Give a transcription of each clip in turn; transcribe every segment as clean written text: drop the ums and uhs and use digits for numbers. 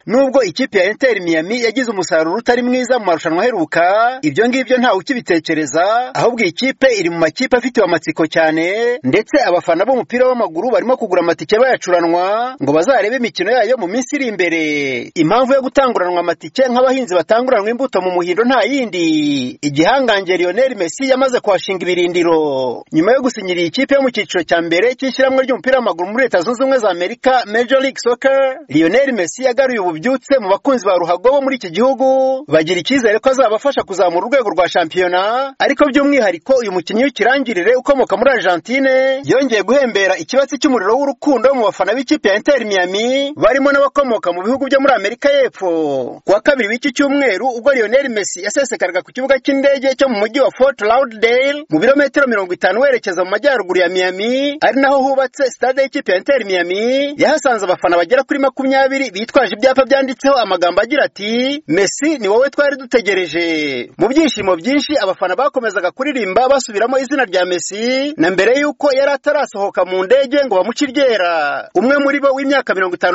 nubwo ikipe ya Inter Miami yagize umusaruro utari mwiza mu marushanwa aheruka, ibyo ngibyo ntawe ukibitekereza, ahubwo ikipe iri mu makipe afitiwe amatsiko cyane, ndetse abafana b'umupira w'amaguru barimo kugura amatike bayacuranwa ngo bazarebe imikino yayo mu minsi iri imbere. Impamvu yo gutanguranwa amatike nk'abahinzi batanguranwa imbuto mu muhindo nta yindi, igihangange Lionel Messi yamaze kuhashinga ibirindiro nyuma yo gusinyira ikipe yo mu cyiciro cya mbere cy'ishyirahamwe ry'umupira w'amaguru muri Leta Zunze Ubumwe za Amerika, Major League Soccer. Lionel Messi yagaruye ububyutse mu bakunzi ba ruhago bo muri iki gihugu, bagira icyizere ko azabafasha kuzamura urwego rwa shampiyona, ariko by'umwihariko uyu mukinnyi w'ikirangirire ukomoka muri Argentine yongeye guhembera ikibatsi cy'umuriro w'urukundo mu bafana b'ikipe ya Inter Miami barimo n'abakomoka mu bihugu byo muri Amerika y'Epfo. Kuwa kabiri w'iki cyumweru ubwo Lionel Messi yasesekaraga ku kibuga cy'indege cyo mu mujyi wa Fort Lauderdale mu birometero 50 werekeza mu majyaruguru ya Miami, ari naho hubatse stade y'ikipe ya Inter Miami, yahasanze abafana bagera kuri 20 bitwaje ibyapa byanditseho amagambo agira ati Messi ni wowe twari dutegereje. Mu byishimo byinshi abafana bakomezaga kuririmba basubiramo izina rya Messi na mbere yuko yari atarasohoka mu ndege ngo bamuciryera. Umwe muri bo w'imyaka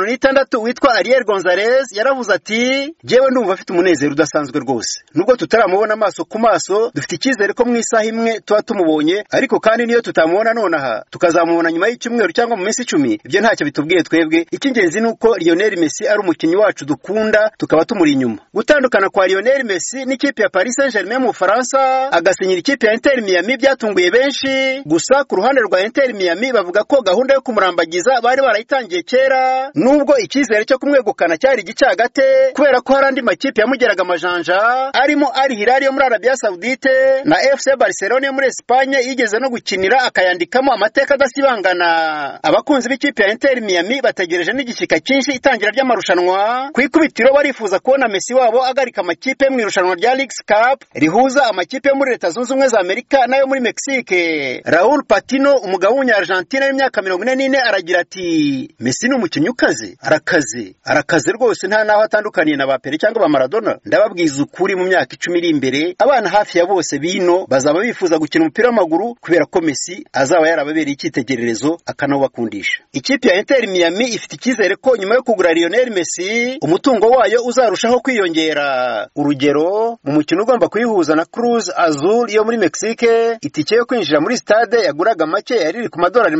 56 witwa Ariel Gonzalez yaravuze ati jewe ndumva afite umunezero udasanzwe rwose, nubwo tutaramubona amaso ku maso dufite icyizere ko mu isaha imwe tuba tumubonye, ariko kandi niyo tutamubona nonaha tukazamubona nyuma y'icyumweru cyangwa mu minsi 10, ibyo ntacyo bitubwiye twebwe. Icy'ingenzi nuko Lionel Messi ari umukinnyi wacu dukunda tukaba tumuri inyuma. Gutandukana kwa Lionel Messi n'ikipe ya Paris Saint-Germain mu Faransa agasinyira ikipe ya Inter Miami byatunguye benshi, gusa ku ruhande rwa Inter Miami bavuga ko gahunda yo kumurambagiza bari barayitangiye kera, nubwo icyizere cyo kumwegukana cyari gicagate kubera ko hari andi makipe yamugeraga amajanja arimo Al Hilal yo muri Arabia Saudite na FC Barcelona yo muri Espagne yigeze no gukinira akayandikamo amateka adasibangana. Abakunzi b'ikipe ya Inter Miami bategereje n'igishyika cyinshi itangira ry'amarushanwa, ku ikubitiro barifuza kubona Messi wabo agarika amakipe mu irushanwa rya Leagues Cup rihuza amakipe yo muri Leta Zunze Ubumwe za Amerika nayo muri Mexique. Raul Patino, umugabo w'Umunya-Argentina w'imyaka 44, aragira ati Messi ni umukinnyi ukaze, arakaze rwose, nta naho atandukaniye na ba Pele cyangwa ba Maradona. Ndababwiza ukuri mu myaka 10 iri imbere abana hafi ya bose bino bazaba bifuza gukina umupira w'amaguru kubera ko Messi azaba yarababereye icyitegererezo akanawubakundisha. Ikipe ya Inter Miami ifite icyizere ko nyuma yo kugura Lionel Messi umutungo wayo uzarushaho kwiyongera. Urugero, mu mukino ugomba kuyihuza na Cruz Azul yo muri Mexique, itike yo kwinjira muri stade yaguraga make yari iri ku madolari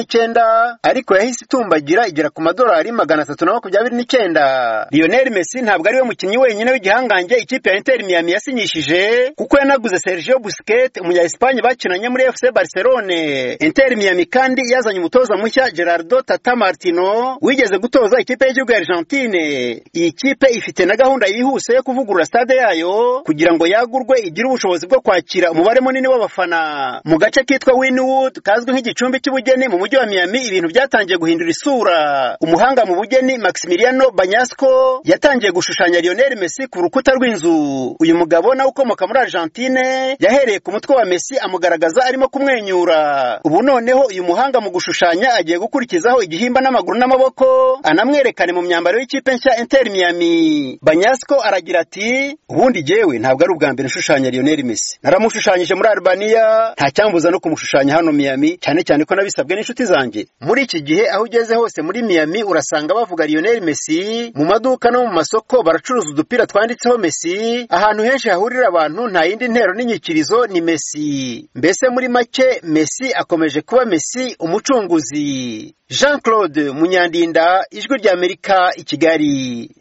29, ariko yahise itumbagira igera ku madolari 329. Lionel Messi ntabwo ari we mukinnyi wenyine w'igihangange ikipe ya Inter Miami yasinyishije, kuko yanaguze Sergio Busquets, umunya-Espagne bakinanye muri FC Barcelona. Inter Miami kandi yazanye umutoza mushya Gerardo Tata Martino wigeze gutoza ikipe y'igihugu ya Argentine. Iyi kipe ifite na gahunda yihuse yo kuvugurura stade yayo kugira ngo yagurwe igire ubushobozi bwo kwakira umubare munini w'abafana. Mu gace kitwa Wynwood kazwi nk'igicumbi cy'ubugeni mu mujyi wa Miami, ibintu byatangiye guhindura isura. Umuhanga mu bugeni Maximiliano Bañasco yatangiye gushushanya Lionel Messi ku rukuta rw'inzu. Uyu mugabo nawe ukomoka muri Argentine yahereye ku mutwe wa Messi amugaragaza arimo kumwenyura. Ubu noneho uyu muhanga mu gushushanya agiye gukurikizaho igihimba n'amaguru n'amaboko anamwerekane mu myambaro y'ikipe nshya Inter Miami. Bañasco aragira ati ubundi jewe ntabwo ari ubwa mbere nshushanya Lionel Messi, naramushushanyije muri Albania, nta cyambuza no kumushushanya hano Miami, cyane ko nabisabwe n'inshuti zanjye. Muri iki gihe aho ugeze hose muri Miami urasanga bavuga Lionel Messi, mu maduka no mu masoko baracuruza udupira twanditseho Messi, ahantu henshi hahurira abantu nta yindi ntero n'inyikirizo ni Messi. Mbese muri make Messi akomeje kuba Messi umucunguzi. Jean Claude Munyandinda, Ijwi ry'Amerika, i Kigali.